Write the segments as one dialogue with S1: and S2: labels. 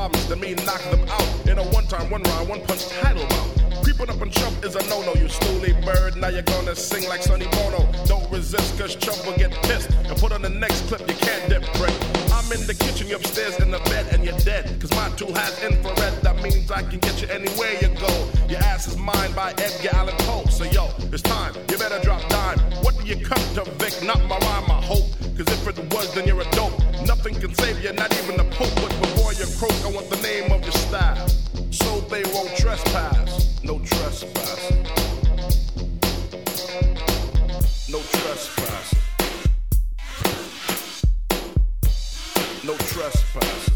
S1: problems than me knock them out in a one-time, one-round, one-punch title bout. Creeping up on Chump is a no-no, you stooly bird. Now you're gonna sing like Sonny Bono. Don't resist, cause Chump will get pissed and put on the next clip, you can't dip, prick. I'm in the kitchen, you're upstairs in the bed, and you're dead. Cause my tool has infrared, that means I can get you anywhere you go. Your ass is mine by Edgar Allan Poe. So yo, it's time, you better drop dime. What do you come to, Vic? Not my rhyme, I hope. Cause if it was, then you're a dope. Nothing can save you, not even the Pope. But before you croak, I want the name of your style, so they won't trespass. No trespass. No trespass. No trespass.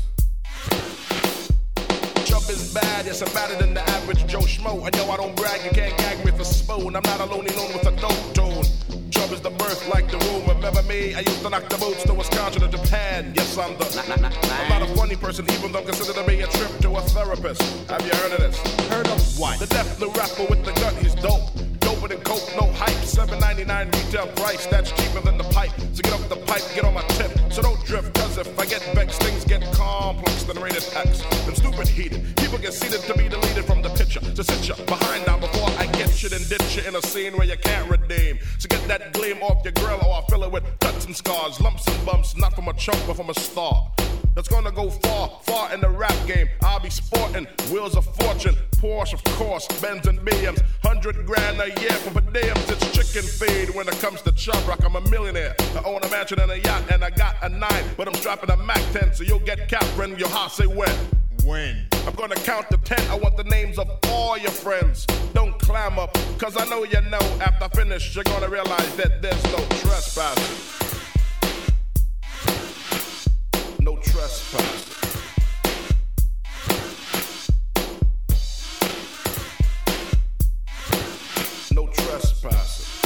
S1: Chump is bad, yes, I'm badder than the average Joe Schmo. And yo, I don't brag, you can't gag me with a spoon. I'm not alone with a dope tune. Chump is the birth like the room. Remember me? I used to knock the boots to Wisconsin or Japan. Yes, I'm not a funny person, even though considered to be a trip to a therapist. Have you heard of this? Heard of what? The deaf new rapper with the gun, he's dope. Doper than coke, no hype. $7.99 retail price, that's cheaper than the pipe. So get off the pipe, get on my tip. So don't drift, cause if I get vexed, things get complex than rated X. And stupid heated, people get seated to be deleted from the picture. So sit ya behind down before I get you and ditch you in a scene where you can't redeem. So get that gleam off your grill or I'll fill it with cuts and scars, lumps and bumps, not from a chump but from a star. That's gonna go far, far in the rap game. I'll be sporting wheels of fortune, Porsche of course, Benz and BMs, $100,000 a year for per diems. It's chicken feed when it comes to chump rock. I'm a millionaire. I own a mansion and a yacht and I got a 9, but I'm strapping a Mac 10, so you'll get capped when your heart say when. When? I'm gonna count to 10. I want the names of all your friends. Don't clam up, cause I know you know. After I finish, you're gonna realize that there's no trespassing. No trespassing. No trespassing.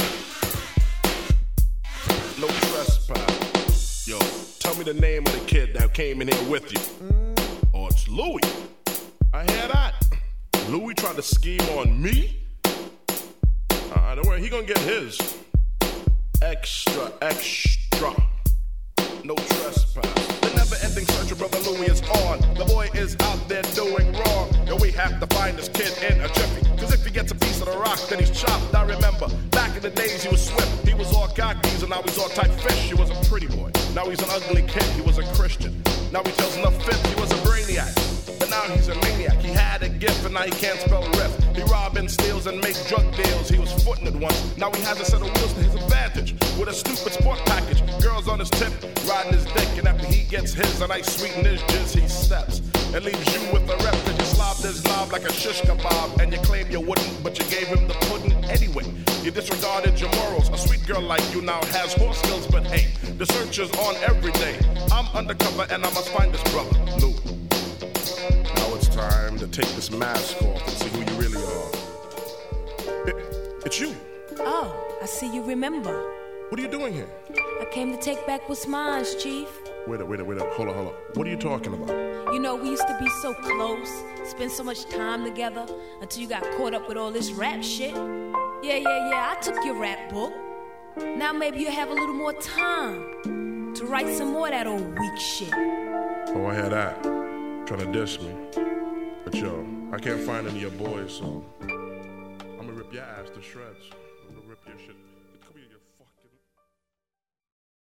S1: No trespassing. Yo, tell me the name of the kid that came in here with you. Oh, it's Louis. I hear that. Louis tried to scheme on me? Don't worry, he gonna get his. Extra, extra. No trespass. The never-ending search of Brother Louis is on. The boy is out there doing wrong. And we have to find this kid in a jiffy. Cause if he gets a piece of the rock, then he's chopped. I remember, back in the days he was swift. He was all khakis and now he's all type fish. He was a pretty boy. Now he's an ugly kid. He was a Christian. Now he tells enough fibs. He was a brainiac. But now he's a maniac. He had a gift and now he can't spell riff. He rob and steals and make drug deals. He was footing it once. Now he has a set of wheels to his advantage. With a stupid sport package. Girls on his tip, riding his dick. And after he gets his, and I sweeten his jizz, he steps. And leaves you with a rep that you slobbed his knob like a shish kebab. And you claim you wouldn't, but you gave him the pudding anyway. You disregarded your morals. A sweet girl like you now has horse skills, but hey, the search is on every day. I'm undercover and I must find this brother, Lou. Now it's time to take this mask off and see who you really are. It's you.
S2: Oh, I see you remember.
S1: What are you doing here?
S2: I came to take back what's mine, Chief.
S1: Wait up. Hold on. What are you talking about?
S2: You know, we used to be so close, spend so much time together, until you got caught up with all this rap shit. Yeah, I took your rap book. Now maybe you'll have a little more time to write some more of that old weak shit.
S1: Oh, I hear that. Trying to diss me. But yo, I can't find any of your boys, so I'm gonna rip your ass to shreds. I'm gonna rip your shit.